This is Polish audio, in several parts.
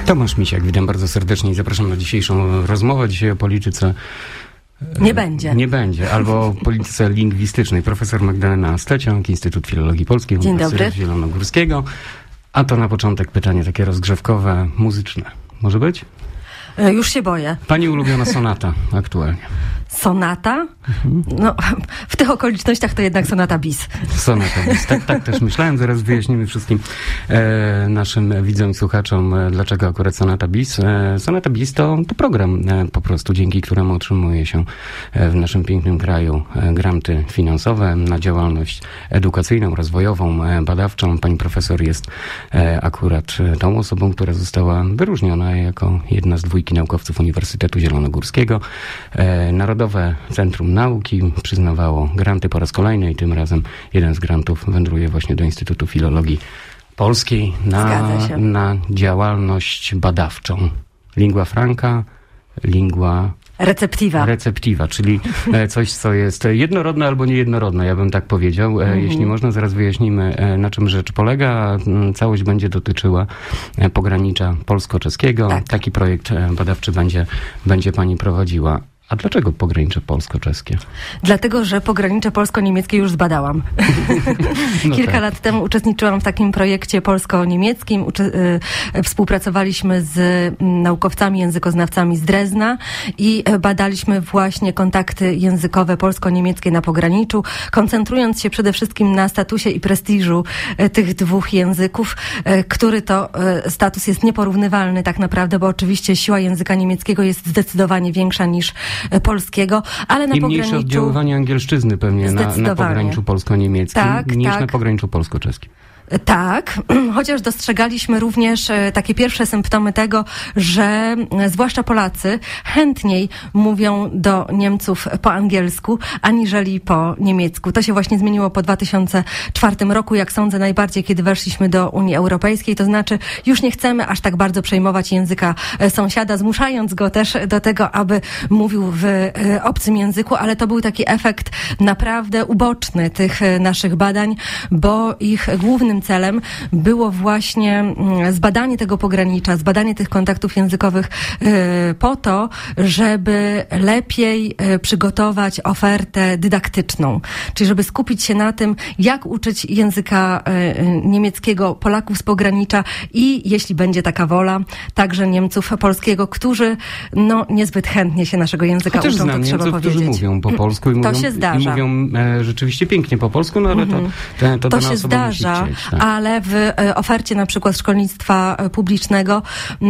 Tomasz Misiak, witam bardzo serdecznie i zapraszam na dzisiejszą rozmowę. Dzisiaj o polityce... Nie będzie. Albo o polityce lingwistycznej. Profesor Magdalena Steciąg, Instytut Filologii Polskiej, Uniwersytet Zielonogórskiego. A to na początek pytanie takie rozgrzewkowe, muzyczne. Może być? Już się boję. Pani ulubiona sonata aktualnie? Sonata? No, w tych okolicznościach to jednak sonata bis. Sonata bis. Tak też myślałem. Zaraz wyjaśnimy wszystkim naszym widzom i słuchaczom, dlaczego akurat sonata bis. Sonata bis to program po prostu, dzięki któremu otrzymuje się w naszym pięknym kraju granty finansowe na działalność edukacyjną, rozwojową, badawczą. Pani profesor jest akurat tą osobą, która została wyróżniona jako jedna z 2 naukowców Uniwersytetu Zielonogórskiego. Narodowe Centrum Nauki przyznawało granty po raz kolejny i tym razem jeden z grantów wędruje właśnie do Instytutu Filologii Polskiej na działalność badawczą. Lingua franca, lingua... Receptiva, czyli coś, co jest jednorodne albo niejednorodne, ja bym tak powiedział. Jeśli można, zaraz wyjaśnimy, na czym rzecz polega. Całość będzie dotyczyła pogranicza polsko-czeskiego. Tak. Taki projekt badawczy będzie pani prowadziła. A dlaczego pogranicze polsko-czeskie? Dlatego, że pogranicze polsko-niemieckie już zbadałam. Kilka lat temu uczestniczyłam w takim projekcie polsko-niemieckim. Współpracowaliśmy z naukowcami, językoznawcami z Drezna i badaliśmy właśnie kontakty językowe polsko-niemieckie na pograniczu, koncentrując się przede wszystkim na statusie i prestiżu tych 2 języków, który to status jest nieporównywalny tak naprawdę, bo oczywiście siła języka niemieckiego jest zdecydowanie większa niż polskiego, ale na i pograniczu... mniejsze oddziaływanie angielszczyzny pewnie na pograniczu polsko-niemieckim niż na pograniczu polsko-czeskim. Tak, chociaż dostrzegaliśmy również takie pierwsze symptomy tego, że zwłaszcza Polacy chętniej mówią do Niemców po angielsku, aniżeli po niemiecku. To się właśnie zmieniło po 2004 roku, jak sądzę, najbardziej, kiedy weszliśmy do Unii Europejskiej. To znaczy, już nie chcemy aż tak bardzo przejmować języka sąsiada, zmuszając go też do tego, aby mówił w obcym języku, ale to był taki efekt naprawdę uboczny tych naszych badań, bo ich głównym celem było właśnie zbadanie tego pogranicza, zbadanie tych kontaktów językowych po to, żeby lepiej przygotować ofertę dydaktyczną. Czyli żeby skupić się na tym, jak uczyć języka niemieckiego Polaków z pogranicza i, jeśli będzie taka wola, także Niemców polskiego, którzy niezbyt chętnie się naszego języka uczą, to trzeba Niemców, powiedzieć. którzy mówią po polsku i mówią rzeczywiście pięknie po polsku, ale to się zdarza, ale w ofercie na przykład szkolnictwa publicznego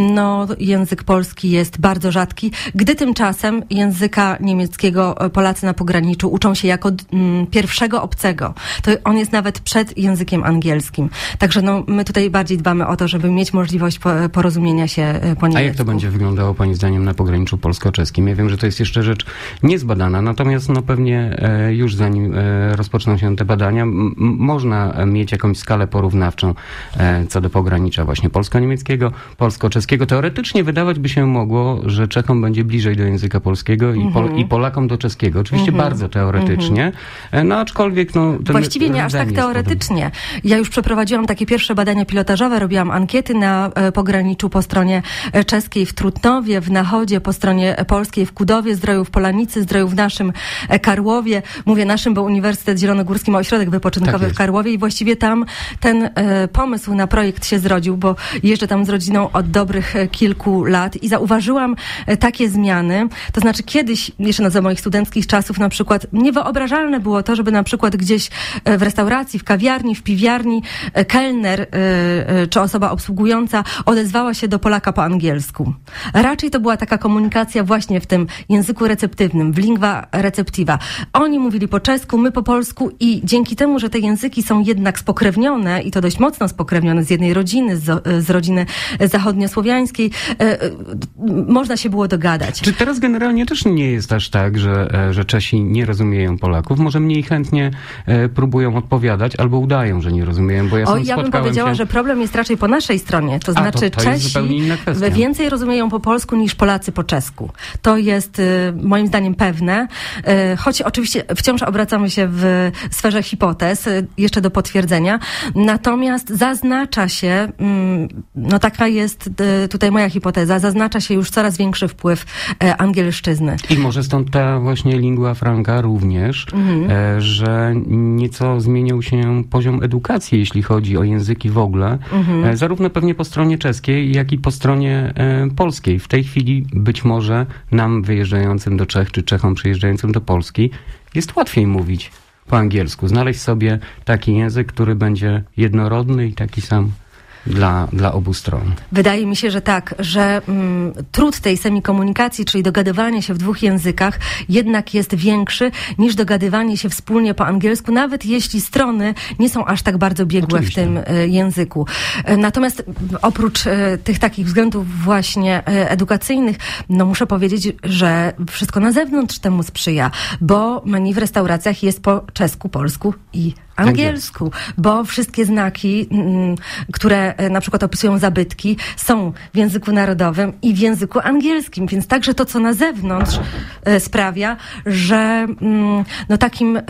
język polski jest bardzo rzadki, gdy tymczasem języka niemieckiego Polacy na pograniczu uczą się jako pierwszego obcego. To on jest nawet przed językiem angielskim. Także my tutaj bardziej dbamy o to, żeby mieć możliwość porozumienia się po niemiecku. A jak to będzie wyglądało pani zdaniem na pograniczu polsko-czeskim? Ja wiem, że to jest jeszcze rzecz niezbadana, natomiast pewnie już zanim rozpoczną się te badania, można mieć jakąś skalę porównawczą co do pogranicza właśnie polsko-niemieckiego, polsko-czeskiego. Teoretycznie wydawać by się mogło, że Czechom będzie bliżej do języka polskiego i Polakom do czeskiego. Oczywiście bardzo teoretycznie, aczkolwiek właściwie nie aż tak teoretycznie. Ja już przeprowadziłam takie pierwsze badania pilotażowe, robiłam ankiety na pograniczu po stronie czeskiej w Trutnowie, w Nachodzie, po stronie polskiej w Kudowie Zdroju, w Polanicy Zdroju, w naszym Karłowie. Mówię naszym, bo Uniwersytet Zielonogórski ma ośrodek wypoczynkowy w Karłowie i właściwie tam ten pomysł na projekt się zrodził, bo jeżdżę tam z rodziną od dobrych kilku lat i zauważyłam takie zmiany. To znaczy kiedyś, jeszcze za moich studenckich czasów na przykład, niewyobrażalne było to, żeby na przykład gdzieś w restauracji, w kawiarni, w piwiarni kelner czy osoba obsługująca odezwała się do Polaka po angielsku. Raczej to była taka komunikacja właśnie w tym języku receptywnym, w lingua receptiva. Oni mówili po czesku, my po polsku i dzięki temu, że te języki są jednak spokrewnione i to dość mocno spokrewnione z jednej rodziny, z rodziny zachodniosłowiańskiej, można się było dogadać. Czy teraz generalnie też nie jest aż tak, że Czesi nie rozumieją Polaków? Może mniej chętnie próbują odpowiadać albo udają, że nie rozumieją, bo ja bym powiedziała, że problem jest raczej po naszej stronie. To znaczy to Czesi więcej rozumieją po polsku niż Polacy po czesku. To jest moim zdaniem pewne, choć oczywiście wciąż obracamy się w sferze hipotez, jeszcze do potwierdzenia. Natomiast zaznacza się, no taka jest tutaj moja hipoteza, zaznacza się już coraz większy wpływ angielszczyzny. I może stąd ta właśnie lingua franca również, że nieco zmienił się poziom edukacji, jeśli chodzi o języki w ogóle, zarówno pewnie po stronie czeskiej, jak i po stronie polskiej. W tej chwili być może nam wyjeżdżającym do Czech, czy Czechom przyjeżdżającym do Polski jest łatwiej mówić po angielsku, znaleźć sobie taki język, który będzie jednorodny i taki sam dla obu stron. Wydaje mi się, że tak, że trud tej semikomunikacji, czyli dogadywanie się w dwóch językach, jednak jest większy niż dogadywanie się wspólnie po angielsku, nawet jeśli strony nie są aż tak bardzo biegłe w tym języku. Natomiast oprócz tych takich względów właśnie edukacyjnych, no muszę powiedzieć, że wszystko na zewnątrz temu sprzyja, bo menu w restauracjach jest po czesku, polsku i angielsku, bo wszystkie znaki, które na przykład opisują zabytki, są w języku narodowym i w języku angielskim, więc także to, co na zewnątrz sprawia, że no takim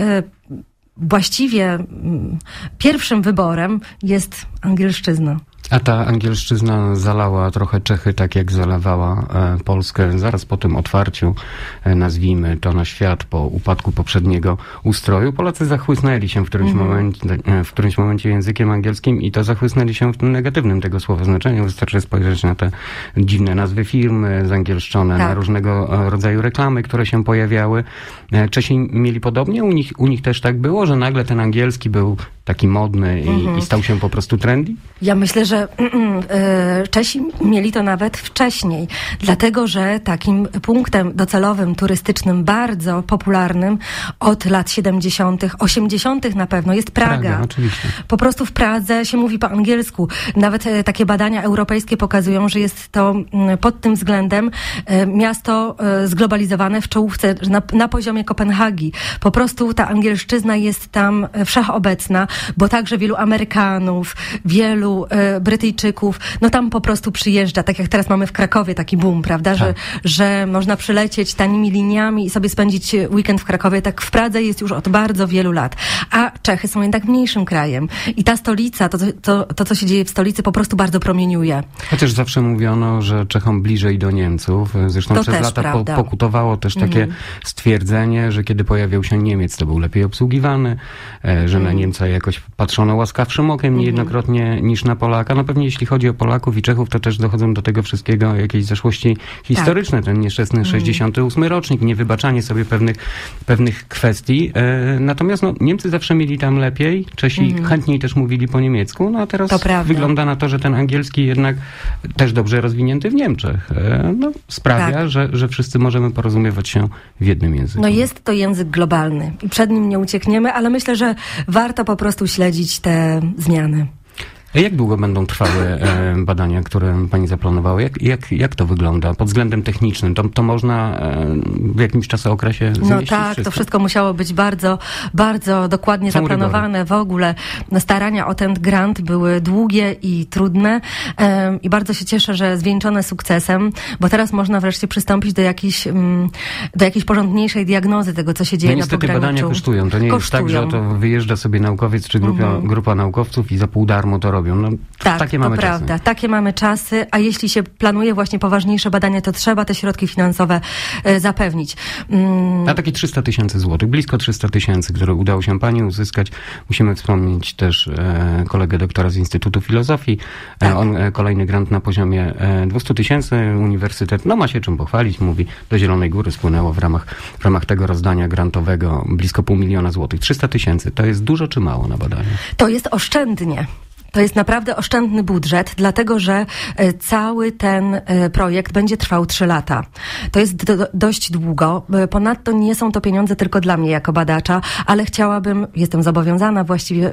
właściwie pierwszym wyborem jest angielszczyzna. A ta angielszczyzna zalała trochę Czechy, tak jak zalewała Polskę zaraz po tym otwarciu, nazwijmy to, na świat, po upadku poprzedniego ustroju. Polacy zachłysnęli się w którymś momencie językiem angielskim i to zachłysnęli się w tym negatywnym tego słowa znaczeniu. Wystarczy spojrzeć na te dziwne nazwy firmy zangielszczone, na różnego rodzaju reklamy, które się pojawiały. Czesi mieli podobnie? U nich też tak było, że nagle ten angielski był taki modny i stał się po prostu trendy? Ja myślę, że Czesi mieli to nawet wcześniej, dlatego że takim punktem docelowym, turystycznym, bardzo popularnym od lat 70., 80. na pewno jest Praga. Oczywiście. Po prostu w Pradze się mówi po angielsku. Nawet takie badania europejskie pokazują, że jest to pod tym względem miasto zglobalizowane w czołówce na poziomie Kopenhagi. Po prostu ta angielszczyzna jest tam wszechobecna, bo także wielu Amerykanów, wielu Brytyjczyków, no tam po prostu przyjeżdża, tak jak teraz mamy w Krakowie taki boom, prawda, że można przylecieć tanimi liniami i sobie spędzić weekend w Krakowie, tak w Pradze jest już od bardzo wielu lat. A Czechy są jednak mniejszym krajem i ta stolica, to co się dzieje w stolicy, po prostu bardzo promieniuje. Chociaż zawsze mówiono, że Czechom bliżej do Niemców. Zresztą to przez lata pokutowało też takie stwierdzenie, że kiedy pojawił się Niemiec, to był lepiej obsługiwany, że na Niemca jakoś patrzono łaskawszym okiem niejednokrotnie niż na Polaka. No pewnie jeśli chodzi o Polaków i Czechów, to też dochodzą do tego wszystkiego jakieś zaszłości historyczne. Ten nieszczęsny 68 rocznik, niewybaczanie sobie pewnych kwestii. Natomiast Niemcy zawsze mieli tam lepiej. Czesi chętniej też mówili po niemiecku. No a teraz wygląda na to, że ten angielski jednak też dobrze rozwinięty w Niemczech sprawia, że wszyscy możemy porozumiewać się w jednym języku. No jest to język globalny i przed nim nie uciekniemy, ale myślę, że warto po prostu śledzić te zmiany. Jak długo będą trwały badania, które pani zaplanowała? Jak to wygląda pod względem technicznym? To można w jakimś czasookresie zmieścić? No tak, to wszystko musiało być bardzo, bardzo dokładnie zaplanowane. W ogóle starania o ten grant były długie i trudne i bardzo się cieszę, że zwieńczone sukcesem, bo teraz można wreszcie przystąpić do jakiejś porządniejszej diagnozy tego, co się dzieje na pograniczu. Niestety badania kosztują. To nie jest tak, że to wyjeżdża sobie naukowiec czy grupa naukowców i za pół darmo to robią. No, tak, takie mamy prawda. czasy. Takie mamy czasy, a jeśli się planuje właśnie poważniejsze badania, to trzeba te środki finansowe zapewnić. A takie 300 000 złotych, blisko 300 000, które udało się pani uzyskać. Musimy wspomnieć też kolegę doktora z Instytutu Filozofii. On kolejny grant na poziomie 200 000. Uniwersytet, ma się czym pochwalić, mówi, do Zielonej Góry spłynęło w ramach tego rozdania grantowego blisko 500 000 złotych. 300 000 to jest dużo czy mało na badania? To jest oszczędnie. To jest naprawdę oszczędny budżet, dlatego że cały ten projekt będzie trwał 3 lata. To jest dość długo. Ponadto nie są to pieniądze tylko dla mnie jako badacza, ale jestem zobowiązana właściwie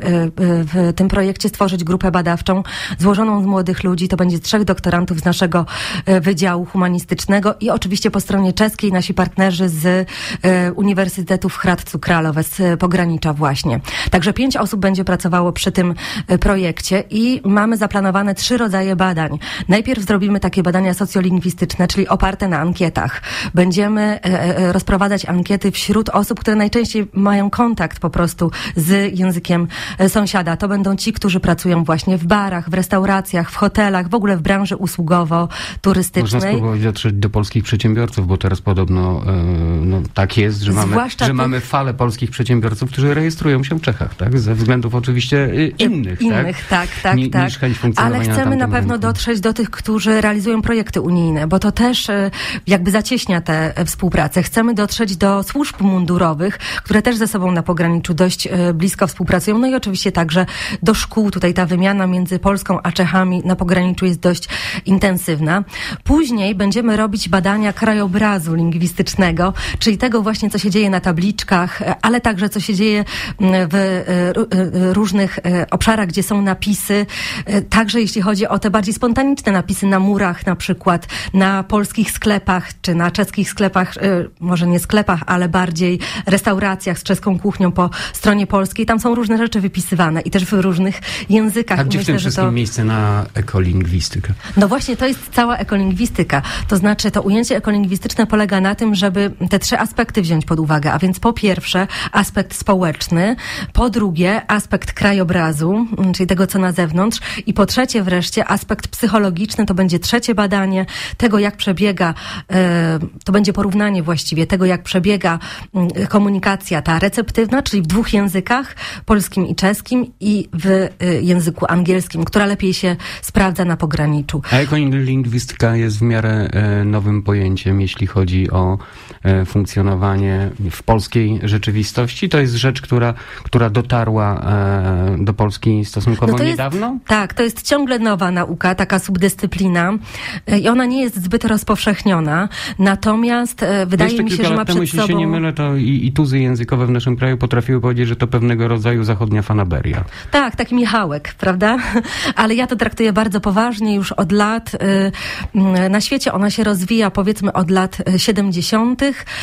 w tym projekcie stworzyć grupę badawczą złożoną z młodych ludzi. To będzie 3 doktorantów z naszego Wydziału Humanistycznego i oczywiście po stronie czeskiej nasi partnerzy z Uniwersytetu w Hradcu Králové z pogranicza właśnie. Także 5 osób będzie pracowało przy tym projekcie. projekcie i mamy zaplanowane 3 rodzaje badań. Najpierw zrobimy takie badania socjolingwistyczne, czyli oparte na ankietach. Będziemy rozprowadzać ankiety wśród osób, które najczęściej mają kontakt po prostu z językiem sąsiada. To będą ci, którzy pracują właśnie w barach, w restauracjach, w hotelach, w ogóle w branży usługowo-turystycznej. Można spróbować dotrzeć do polskich przedsiębiorców, bo teraz podobno tak jest, że mamy falę polskich przedsiębiorców, którzy rejestrują się w Czechach, tak? Ze względów oczywiście innych, tak? Niż chęć funkcjonowania. Ale chcemy na pewno dotrzeć do tych, którzy realizują projekty unijne, bo to też jakby zacieśnia tę współpracę. Chcemy dotrzeć do służb mundurowych, które też ze sobą na pograniczu dość blisko współpracują, no i oczywiście także do szkół. Tutaj ta wymiana między Polską a Czechami na pograniczu jest dość intensywna. Później będziemy robić badania krajobrazu lingwistycznego, czyli tego właśnie, co się dzieje na tabliczkach, ale także co się dzieje w różnych obszarach, gdzie są napisy, także jeśli chodzi o te bardziej spontaniczne napisy na murach na przykład, na polskich sklepach, czy na czeskich sklepach, może nie sklepach, ale bardziej restauracjach z czeską kuchnią po stronie polskiej. Tam są różne rzeczy wypisywane i też w różnych językach. A gdzie w tym wszystkim miejsce na ekolingwistykę? No właśnie, to jest cała ekolingwistyka. To znaczy, to ujęcie ekolingwistyczne polega na tym, żeby te 3 aspekty wziąć pod uwagę, a więc po pierwsze aspekt społeczny, po drugie aspekt krajobrazu, czyli tego, co na zewnątrz, i po trzecie wreszcie aspekt psychologiczny, to będzie 3 badanie tego, jak przebiega, to będzie porównanie właściwie tego, jak przebiega komunikacja ta receptywna, czyli w 2 językach, polskim i czeskim, i w języku angielskim, która lepiej się sprawdza na pograniczu. A ekolingwistyka jest w miarę nowym pojęciem, jeśli chodzi o funkcjonowanie w polskiej rzeczywistości. To jest rzecz, która dotarła do Polski stosunkowo niedawno? Tak, to jest ciągle nowa nauka, taka subdyscyplina i ona nie jest zbyt rozpowszechniona, natomiast wydaje mi się, że ma przed sobą... Jeśli się nie mylę, to i tuzy językowe w naszym kraju potrafiły powiedzieć, że to pewnego rodzaju zachodnia fanaberia. Tak, taki Michałek, prawda? Ale ja to traktuję bardzo poważnie już od lat. Na świecie ona się rozwija, powiedzmy, od lat 70.,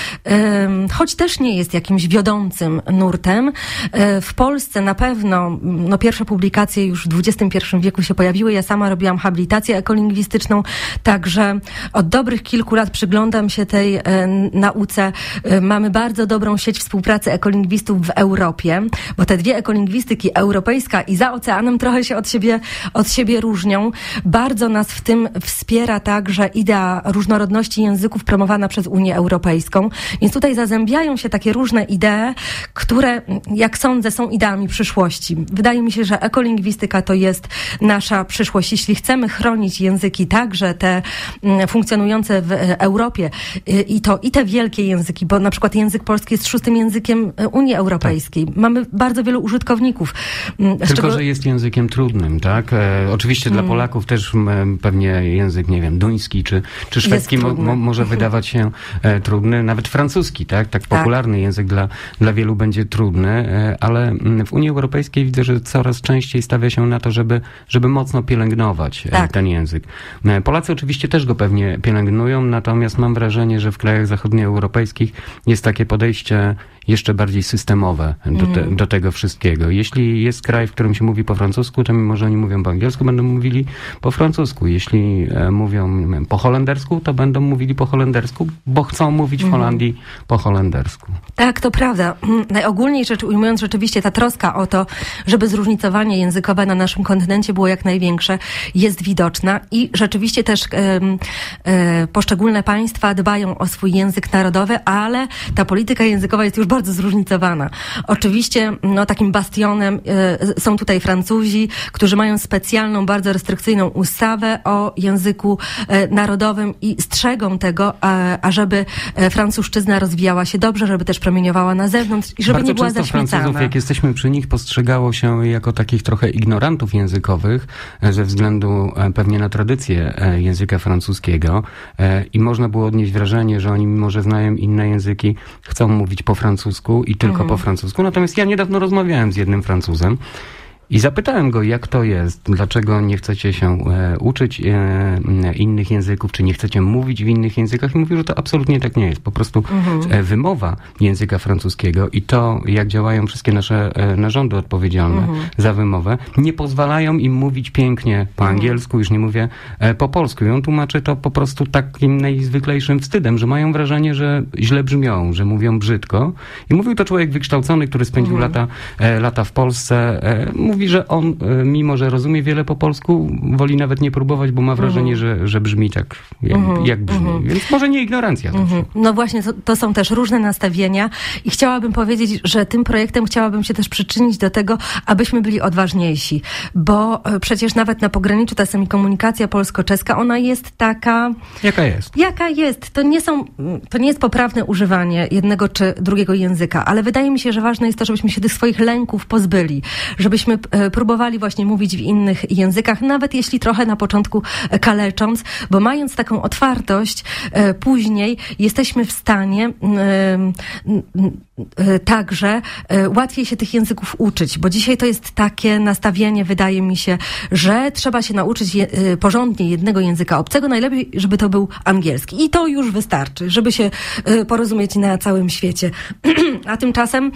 choć też nie jest jakimś wiodącym nurtem. W Polsce na pewno, pierwsze publikacje już w XXI wieku się pojawiły. Ja sama robiłam habilitację ekolingwistyczną, także od dobrych kilku lat przyglądam się tej nauce. Mamy bardzo dobrą sieć współpracy ekolingwistów w Europie, bo te 2 ekolingwistyki, europejska i za oceanem, trochę się od siebie różnią. Bardzo nas w tym wspiera także idea różnorodności języków promowana przez Unię Europejską. Więc tutaj zazębiają się takie różne idee, które, jak sądzę, są ideami przyszłości. Wydaje mi się, że ekolingwistyka to jest nasza przyszłość. Jeśli chcemy chronić języki, także te funkcjonujące w Europie i te wielkie języki, bo na przykład język polski jest 6. językiem Unii Europejskiej. Tak. Mamy bardzo wielu użytkowników. Tylko, że jest językiem trudnym, tak? Oczywiście dla Polaków też pewnie język, nie wiem, duński czy szwedzki może wydawać się trudny. Nawet francuski, tak? Tak popularny język dla wielu będzie trudny, ale w Unii Europejskiej widzę, że coraz częściej stawia się na to, żeby mocno pielęgnować ten język. Polacy oczywiście też go pewnie pielęgnują, natomiast mam wrażenie, że w krajach zachodnioeuropejskich jest takie podejście jeszcze bardziej systemowe do tego wszystkiego. Jeśli jest kraj, w którym się mówi po francusku, to mimo, że oni mówią po angielsku, będą mówili po francusku. Jeśli mówią po holendersku, to będą mówili po holendersku, bo chcą mówić w Holandii po holendersku. Tak, to prawda. Najogólniej rzecz ujmując, rzeczywiście ta troska o to, żeby zróżnicowanie językowe na naszym kontynencie było jak największe, jest widoczna i rzeczywiście też poszczególne państwa dbają o swój język narodowy, ale ta polityka językowa jest już bardzo zróżnicowana. Oczywiście takim bastionem są tutaj Francuzi, którzy mają specjalną, bardzo restrykcyjną ustawę o języku narodowym i strzegą tego, ażeby francuszczyzna rozwijała się dobrze, żeby też promieniowała na zewnątrz i żeby bardzo nie była często zaśmiecana. Francuzów, jak jesteśmy przy nich, postrzegało się jako takich trochę ignorantów językowych ze względu pewnie na tradycję języka francuskiego i można było odnieść wrażenie, że oni, mimo że znają inne języki, chcą mówić po francusku i tylko po francusku. Natomiast ja niedawno rozmawiałem z jednym Francuzem I zapytałem go, jak to jest, dlaczego nie chcecie się uczyć innych języków, czy nie chcecie mówić w innych językach. I mówił, że to absolutnie tak nie jest. Po prostu wymowa języka francuskiego i to, jak działają wszystkie nasze narządy odpowiedzialne za wymowę, nie pozwalają im mówić pięknie po angielsku, już nie mówię po polsku. I on tłumaczy to po prostu takim najzwyklejszym wstydem, że mają wrażenie, że źle brzmią, że mówią brzydko. I mówił to człowiek wykształcony, który spędził lata w Polsce. Mówi, że on, mimo że rozumie wiele po polsku, woli nawet nie próbować, bo ma wrażenie, że brzmi tak, jak brzmi. Więc może nie ignorancja. No właśnie, to są też różne nastawienia i chciałabym powiedzieć, że tym projektem chciałabym się też przyczynić do tego, abyśmy byli odważniejsi, bo przecież nawet na pograniczu ta komunikacja polsko-czeska, ona jest taka... Jaka jest? Jaka jest. To nie jest poprawne używanie jednego czy drugiego języka, ale wydaje mi się, że ważne jest to, żebyśmy się tych swoich lęków pozbyli, żebyśmy próbowali właśnie mówić w innych językach, nawet jeśli trochę na początku kalecząc, bo mając taką otwartość, później jesteśmy w stanie także łatwiej się tych języków uczyć, bo dzisiaj to jest takie nastawienie, wydaje mi się, że trzeba się nauczyć porządnie jednego języka obcego, najlepiej, żeby to był angielski. I to już wystarczy, żeby się porozumieć na całym świecie. A tymczasem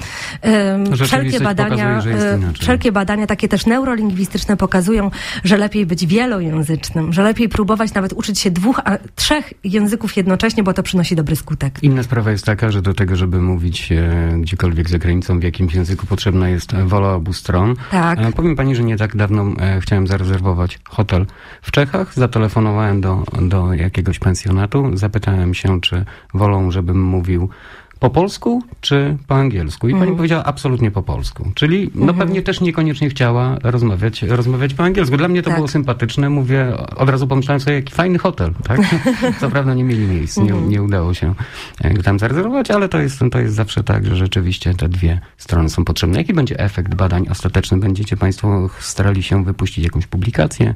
wszelkie badania, takie też neurolingwistyczne, pokazują, że lepiej być wielojęzycznym, że lepiej próbować nawet uczyć się 2, a 3 języków jednocześnie, bo to przynosi dobry skutek. Inna sprawa jest taka, że do tego, żeby mówić gdziekolwiek za granicą, w jakimś języku, potrzebna jest wola obu stron. Tak. Powiem pani, że nie tak dawno chciałem zarezerwować hotel w Czechach. Zatelefonowałem do jakiegoś pensjonatu. Zapytałem się, czy wolą, żebym mówił po polsku czy po angielsku? I pani powiedziała absolutnie po polsku. Czyli pewnie też niekoniecznie chciała rozmawiać po angielsku. Dla mnie to było sympatyczne. Mówię, od razu pomyślałem sobie, jaki fajny hotel, tak? Co prawda nie mieli miejsc, nie udało się tam zarezerwować, ale to jest zawsze tak, że rzeczywiście te dwie strony są potrzebne. Jaki będzie efekt badań ostateczny? Będziecie państwo starali się wypuścić jakąś publikację?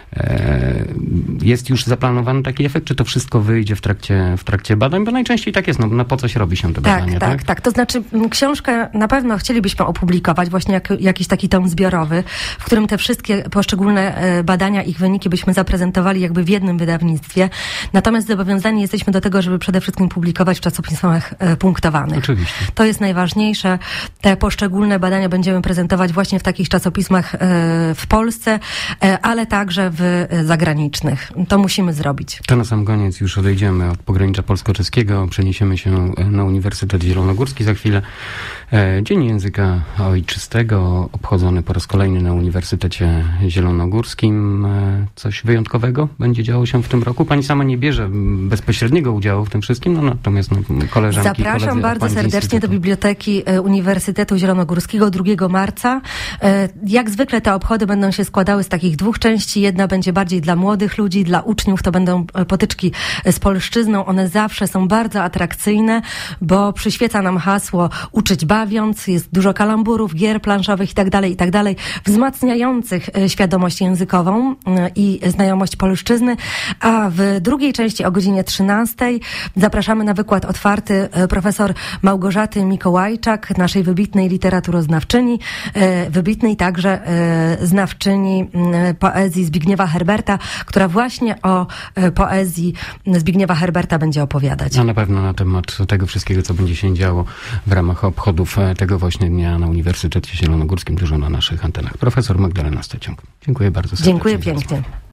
Jest już zaplanowany taki efekt, czy to wszystko wyjdzie w trakcie badań? Bo najczęściej tak jest, no po coś robi się te badania, tak? Tak. To znaczy książkę na pewno chcielibyśmy opublikować, właśnie jakiś taki tom zbiorowy, w którym te wszystkie poszczególne badania, ich wyniki byśmy zaprezentowali jakby w jednym wydawnictwie. Natomiast zobowiązani jesteśmy do tego, żeby przede wszystkim publikować w czasopismach punktowanych. Oczywiście. To jest najważniejsze. Te poszczególne badania będziemy prezentować właśnie w takich czasopismach w Polsce, ale także w zagranicznych. To musimy zrobić. To na sam koniec już odejdziemy od pogranicza polsko-czeskiego, przeniesiemy się na Uniwersytet Zielonogórski za chwilę. Dzień Języka Ojczystego obchodzony po raz kolejny na Uniwersytecie Zielonogórskim. Coś wyjątkowego będzie działo się w tym roku? Pani sama nie bierze bezpośredniego udziału w tym wszystkim, natomiast koleżanki. Zapraszam bardzo serdecznie do Biblioteki Uniwersytetu Zielonogórskiego 2 marca. Jak zwykle te obchody będą się składały z takich 2 części. Jedna będzie bardziej dla młodych ludzi, dla uczniów. To będą potyczki z polszczyzną. One zawsze są bardzo atrakcyjne, bo przyświeca nam hasło uczyć bawiąc, jest dużo kalamburów, gier planszowych itd., wzmacniających świadomość językową i znajomość polszczyzny. A w drugiej części o godzinie 13 zapraszamy na wykład otwarty profesor Małgorzaty Mikołajczak, naszej wybitnej literaturoznawczyni, wybitnej także znawczyni poezji Zbigniewa Herberta, która właśnie o poezji Zbigniewa Herberta będzie opowiadać. A na pewno na temat tego wszystkiego, co będzie się działo w ramach obchodów tego właśnie dnia na Uniwersytecie Zielonogórskim, dużo na naszych antenach. Profesor Magdalena Steciąg. Dziękuję bardzo serdecznie. Dziękuję pięknie.